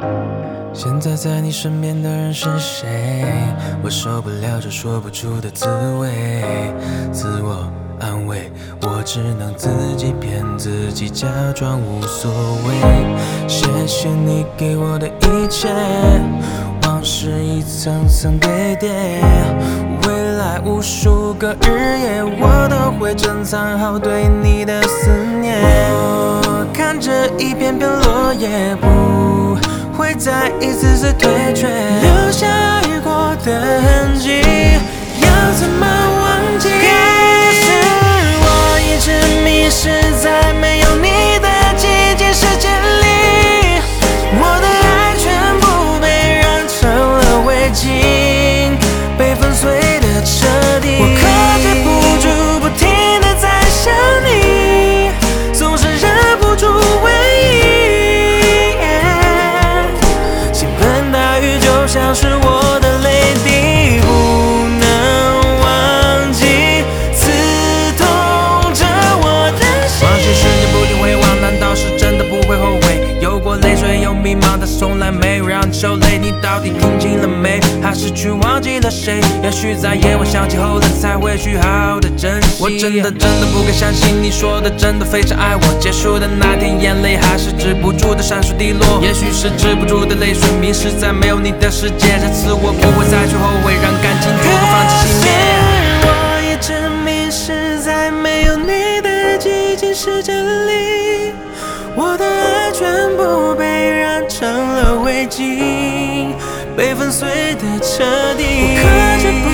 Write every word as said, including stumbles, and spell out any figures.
现在在你身边的人是谁？我受不了这说不出的滋味，自我安慰，我只能自己骗自己，假装无所谓。谢谢你给我的一切，往事一层层堆叠，未来无数个日夜，我都会珍藏好对你的思念。我看着一片片落叶，不会再一次次退却，留下爱过的痕迹，要怎么忘记？可是我一直迷失在没有你的寂静世界里，我的爱全部被染成了灰烬，被粉碎的彻底。我克制不住，不停地在想你，总是忍不住回忆。倾盆大雨就像是我的泪滴，不能忘记，刺痛着我的心。往事时间不停回望，难道是真的不会后悔？有过泪水，有迷茫，但从来没有让你受累。你到底听清了没？还是去忘记了谁？也许在夜晚想起后来，才会去好好的珍惜。我真的真的不敢相信，你说的真的非常爱我。结束的那天，眼泪还是止不住的闪烁滴落。也许是止不住的泪水，迷失在没有你的世界。这次我不会再去后悔，让感情逐个放弃熄灭。我一直迷失在没有你的寂静世界里，我的爱全部被染成了灰烬，被粉碎的彻底。我克制不